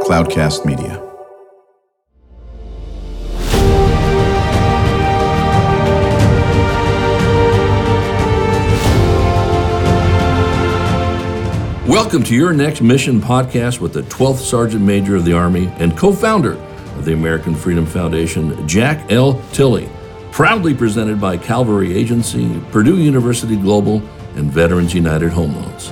Cloudcast Media. Welcome to Your Next Mission podcast with the 12th Sergeant Major of the Army and co-founder of the American Freedom Foundation, Jack L. Tilley. Proudly presented by Calvary Agency, Purdue University Global, and Veterans United Home Loans.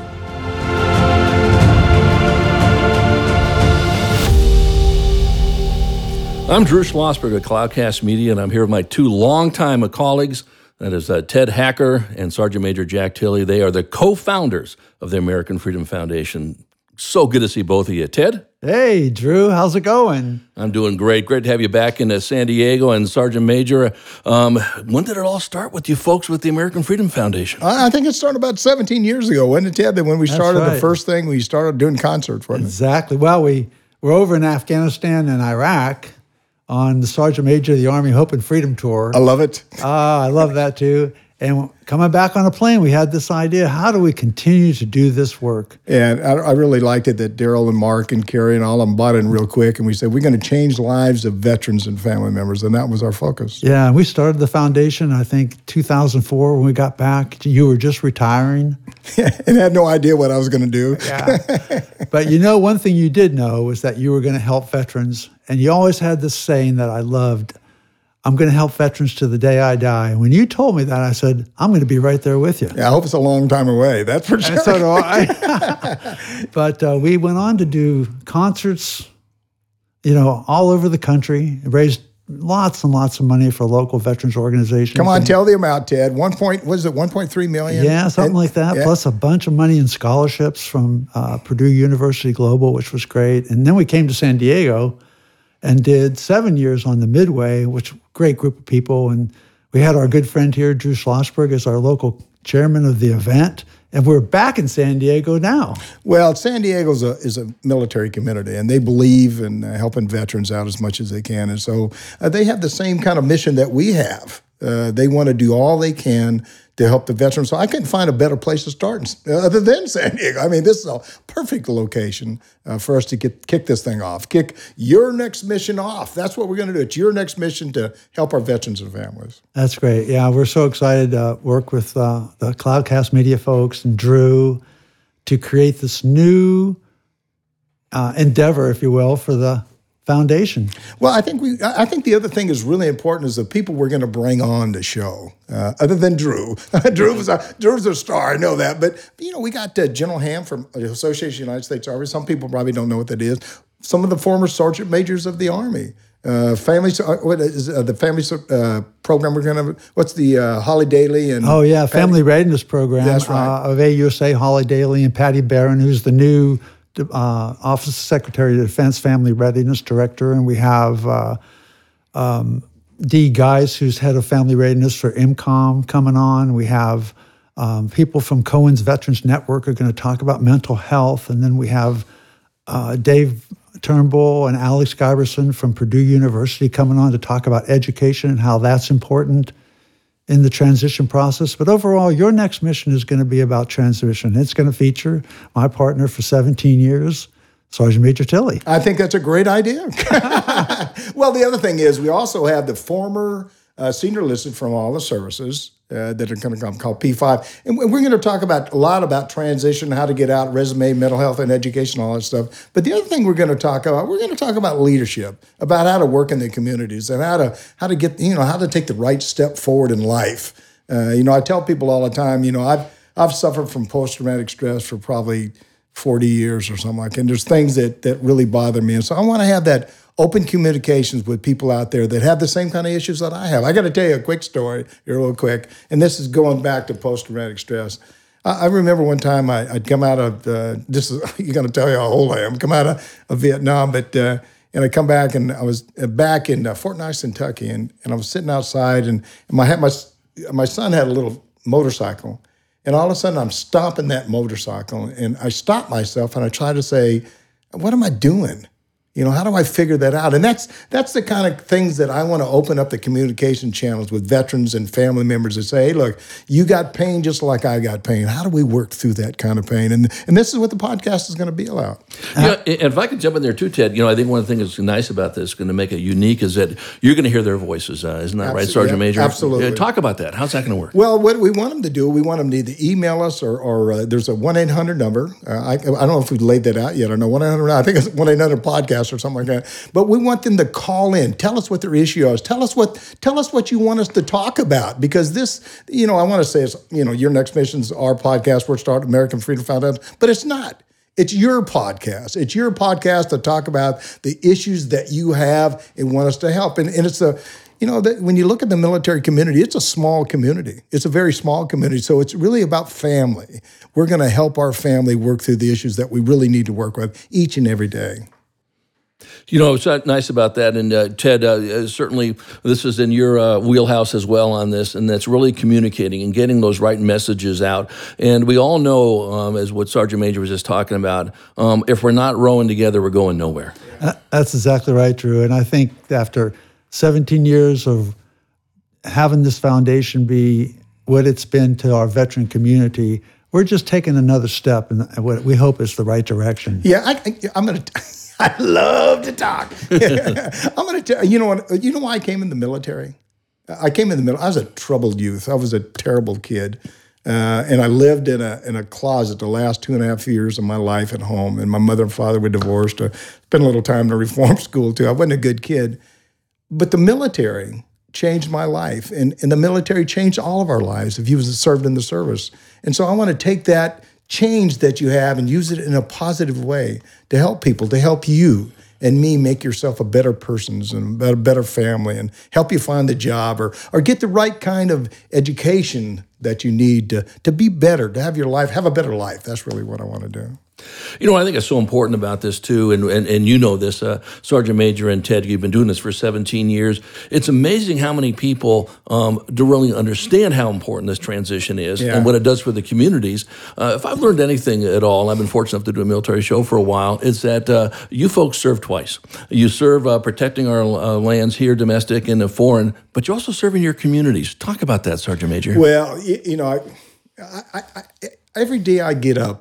I'm Drew Schlossberg of Cloudcast Media, and I'm here with my two longtime colleagues. That is Ted Hacker and Sergeant Major Jack Tilley. They are the co-founders of the American Freedom Foundation. So good to see both of you. Ted? Hey, Drew. How's it going? I'm doing great. Great to have you back in San Diego. And Sergeant Major, when did it all start with you folks with the American Freedom Foundation? I think it started about 17 years ago, wasn't it, Ted? That when we started the first thing, we started doing concerts, wasn't it? Exactly. Well, we were over in Afghanistan and Iraq on the Sergeant Major of the Army Hope and Freedom Tour. I love it. I love that too. And coming back on a plane, we had this idea, how do we continue to do this work? And I really liked it that Daryl and Mark and Carrie and all of them bought in real quick. And we said, we're going to change lives of veterans and family members. And that was our focus. Yeah, and we started the foundation, I think, 2004 when we got back. You were just retiring. And had no idea what I was going to do. Yeah. But you know, one thing you did know was that you were going to help veterans. And you always had this saying that I loved, I'm going to help veterans to the day I die. And when you told me that, I said, I'm going to be right there with you. Yeah, I hope it's a long time away. That's for sure. And so do I. But we went on to do concerts, all over the country, raised lots and lots of money for local veterans organizations. Come on, tell the amount, Ted. 1.3 million? Yeah, something like that. Yeah. Plus a bunch of money in scholarships from Purdue University Global, which was great. And then we came to San Diego and did 7 years on the Midway, which great group of people. And we had our good friend here, Drew Schlossberg, as our local chairman of the event. And we're back in San Diego now. Well, San Diego is a military community, and they believe in helping veterans out as much as they can. And so they have the same kind of mission that we have. They want to do all they can to help the veterans. So I couldn't find a better place to start other than San Diego. I mean, this is a perfect location for us to kick this thing off. Kick your next mission off. That's what we're going to do. It's your next mission to help our veterans and families. That's great. Yeah, we're so excited to work with the Cloudcast Media folks and Drew to create this new endeavor, if you will, for the foundation. Well, I think the other thing is really important is the people we're going to bring on the show. Other than Drew, Drew's a star. I know that, but we got General Ham from the Association of United States Army. Some people probably don't know what that is. Some of the former sergeant majors of the Army. What is the family program we're going to? What's the Holly Daly and? Oh yeah, Family Readiness Program. That's right. Of AUSA, Holly Daly and Patty Barron, who's the new Office of Secretary of Defense Family Readiness Director, and we have Dee Geis, who's head of Family Readiness for IMCOM, coming on. We have people from Cohen's Veterans Network are going to talk about mental health, and then we have Dave Turnbull and Alex Giberson from Purdue University coming on to talk about education and how that's important in the transition process. But overall, your next mission is going to be about transition. It's going to feature my partner for 17 years, Sergeant Major Tilley. I think that's a great idea. Well, the other thing is we also have the former senior enlisted from all the services that are going to come, called P5. And we're going to talk a lot about transition, how to get out, resume, mental health, and education, all that stuff. But the other thing we're going to talk about leadership, about how to work in the communities and how to get, how to take the right step forward in life. I tell people all the time, I've suffered from post-traumatic stress for probably 40 years or something like that. And there's things that really bother me. And so I want to have that open communications with people out there that have the same kind of issues that I have. I got to tell you a quick story here real quick, and this is going back to post-traumatic stress. I remember one time I'd come out of, this is, you're going to tell you how old I am, come out of Vietnam, but and I come back, and I was back in Fort Knox, Kentucky, and I was sitting outside, and my son had a little motorcycle, and all of a sudden I'm stopping that motorcycle, and I stop myself, and I try to say, what am I doing? How do I figure that out? And that's the kind of things that I want to open up the communication channels with veterans and family members and say, hey, look, you got pain just like I got pain. How do we work through that kind of pain? And this is what the podcast is going to be about. Yeah, and if I could jump in there too, Ted, I think one of the things that's nice about this, going to make it unique, is that you're going to hear their voices. Isn't that right, Sergeant Major? Absolutely. Talk about that. How's that going to work? Well, what we want them to do, we want them to either email us or there's a 1-800 number. I don't know if we've laid that out yet. I know 1-800. I think it's 1-800 podcast or something like that. But we want them to call in, tell us what their issue is, tell us what you want us to talk about, because this, I want to say it's, Your Next Mission's our podcast. We're starting American Freedom Foundation, but it's not. It's your podcast. It's your podcast to talk about the issues that you have and want us to help. And it's when you look at the military community, it's a small community. It's a very small community. So it's really about family. We're going to help our family work through the issues that we really need to work with each and every day. It's nice about that. And Ted, certainly this is in your wheelhouse as well on this, and that's really communicating and getting those right messages out. And we all know, as what Sergeant Major was just talking about, if we're not rowing together, we're going nowhere. That's exactly right, Drew. And I think after 17 years of having this foundation be what it's been to our veteran community, we're just taking another step in what we hope is the right direction. Yeah, I'm going to... I love to talk. I'm going to tell you. You know why I came in the military? I was a troubled youth. I was a terrible kid, and I lived in a closet the last 2.5 years of my life at home. And my mother and father were divorced. I spent a little time in a reform school too. I wasn't a good kid, but the military changed my life, and the military changed all of our lives if you served in the service. And so I want to take that change that you have and use it in a positive way to help people, to help you and me make yourself a better person and a better family, and help you find the job or get the right kind of education that you need to be better, to have a better life. That's really what I want to do. I think it's so important about this too, and this, Sergeant Major and Ted, you've been doing this for 17 years. It's amazing how many people don't really understand how important this transition is and what it does for the communities. If I've learned anything at all, I've been fortunate enough to do a military show for a while, is that you folks serve twice. You serve protecting our lands here, domestic and foreign, but you also serve in your communities. Talk about that, Sergeant Major. Well, I every day I get up,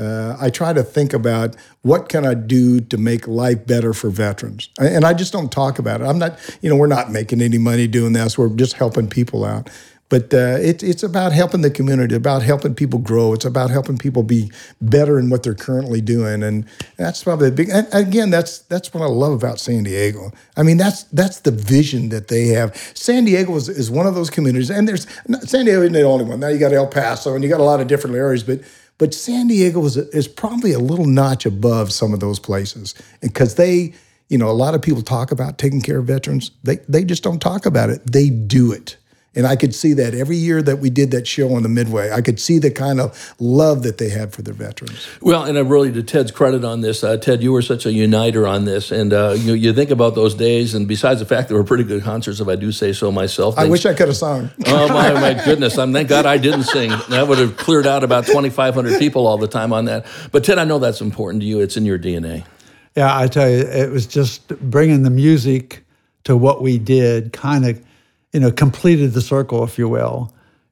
I try to think about what can I do to make life better for veterans. And I just don't talk about it. I'm not, we're not making any money doing this. We're just helping people out. But it's about helping the community, about helping people grow. It's about helping people be better in what they're currently doing. And that's probably the big, and again, that's what I love about San Diego. I mean, that's the vision that they have. San Diego is one of those communities, and San Diego isn't the only one. Now you got El Paso, and you got a lot of different areas, but San Diego is probably a little notch above some of those places, because they, a lot of people talk about taking care of veterans. They just don't talk about it. They do it. And I could see that every year that we did that show on the Midway. I could see the kind of love that they had for their veterans. Well, and I really, to Ted's credit on this, Ted, you were such a uniter on this. And you think about those days, and besides the fact there were pretty good concerts, if I do say so myself. I wish I could have sung. Oh, my goodness. Thank God I didn't sing. That would have cleared out about 2,500 people all the time on that. But Ted, I know that's important to you. It's in your DNA. Yeah, I tell you, it was just bringing the music to what we did, kind of, completed the circle, if you will.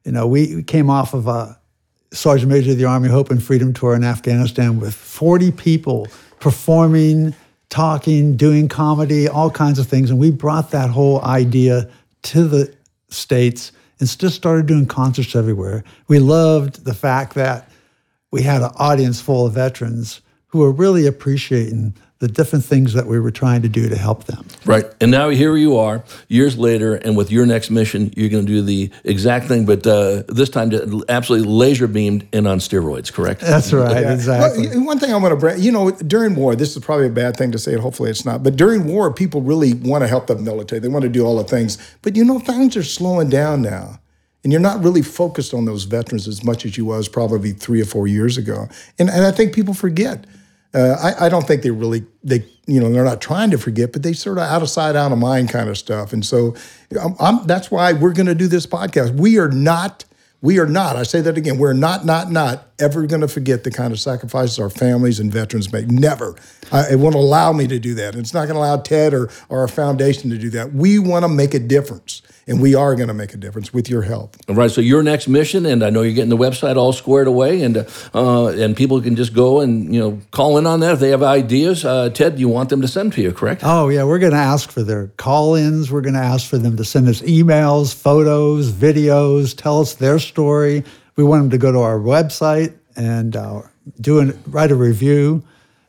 We came off of a Sergeant Major of the Army Hope and Freedom Tour in Afghanistan with 40 people performing, talking, doing comedy, all kinds of things. And we brought that whole idea to the States and just started doing concerts everywhere. We loved the fact that we had an audience full of veterans who were really appreciating the different things that we were trying to do to help them. Right. And now here you are, years later, and with your next mission, you're going to do the exact thing, but this time absolutely laser beamed and on steroids, correct? That's right, exactly. Well, one thing I want to bring, during war, this is probably a bad thing to say, and hopefully it's not, but during war, people really want to help the military. They want to do all the things. But things are slowing down now. And you're not really focused on those veterans as much as you was probably 3 or 4 years ago. And I think people forget. I don't think they're not trying to forget, but they sort of out of sight, out of mind kind of stuff. And so that's why we're going to do this podcast. We are not, I say that again, we're not ever going to forget the kind of sacrifices our families and veterans make. Never. It won't allow me to do that. It's not going to allow Ted or our foundation to do that. We want to make a difference, and we are going to make a difference with your help. All right, so Your Next Mission, and I know you're getting the website all squared away, and people can just go and call in on that if they have ideas. Ted, you want them to send to you, correct? Oh, yeah. We're going to ask for their call-ins. We're going to ask for them to send us emails, photos, videos, tell us their story. We want them to go to our website and write a review.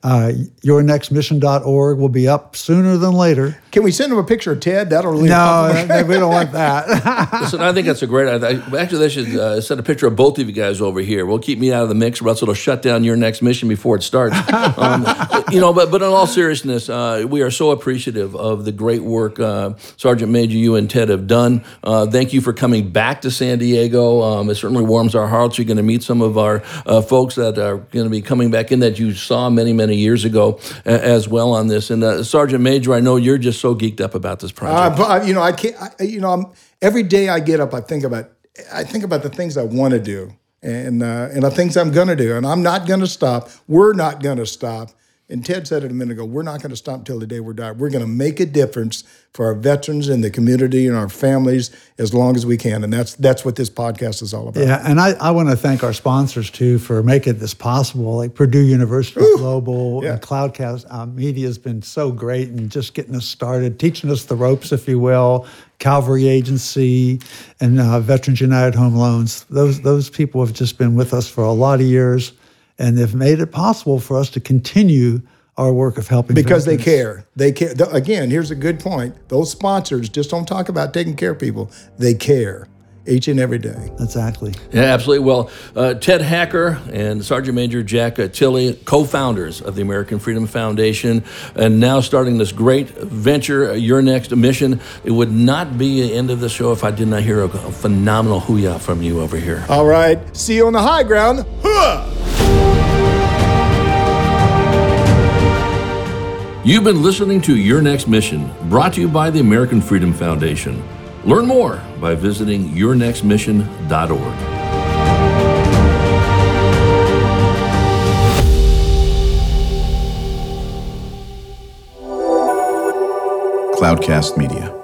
yournextmission.org will be up sooner than later. Can we send them a picture of Ted? That'll really No, we don't want that. Listen, I think that's a great idea. Actually, they should send a picture of both of you guys over here. We'll keep me out of the mix, or else it'll shut down Your Next Mission before it starts. But in all seriousness, we are so appreciative of the great work Sergeant Major, you and Ted have done. Thank you for coming back to San Diego. It certainly warms our hearts. You're going to meet some of our folks that are going to be coming back in that you saw many, many years ago as well on this. And Sergeant Major, I know you're just so geeked up about this project. I can't. Every day I get up, I think about the things I want to do, and the things I'm going to do, and I'm not going to stop. We're not going to stop. And Ted said it a minute ago, we're not going to stop until the day we die. We're going to make a difference for our veterans and the community and our families as long as we can. And that's what this podcast is all about. Yeah, and I want to thank our sponsors, too, for making this possible, like Purdue University Global and Cloudcast Media has been so great in just getting us started, teaching us the ropes, if you will. Calvary Agency and Veterans United Home Loans. Those people have just been with us for a lot of years, and they've made it possible for us to continue our work of helping because veterans. they care. They care. Again, here's a good point. Those sponsors just don't talk about taking care of people. They care each and every day. Exactly. Yeah, absolutely. Well, Ted Hacker and Sergeant Major Jack Tilley, co-founders of the American Freedom Foundation, and now starting this great venture, Your Next Mission. It would not be the end of the show if I did not hear a phenomenal hoo-yah from you over here. All right. See you on the high ground. Huh! You've been listening to Your Next Mission, brought to you by the American Freedom Foundation. Learn more by visiting yournextmission.org. Cloudcast Media.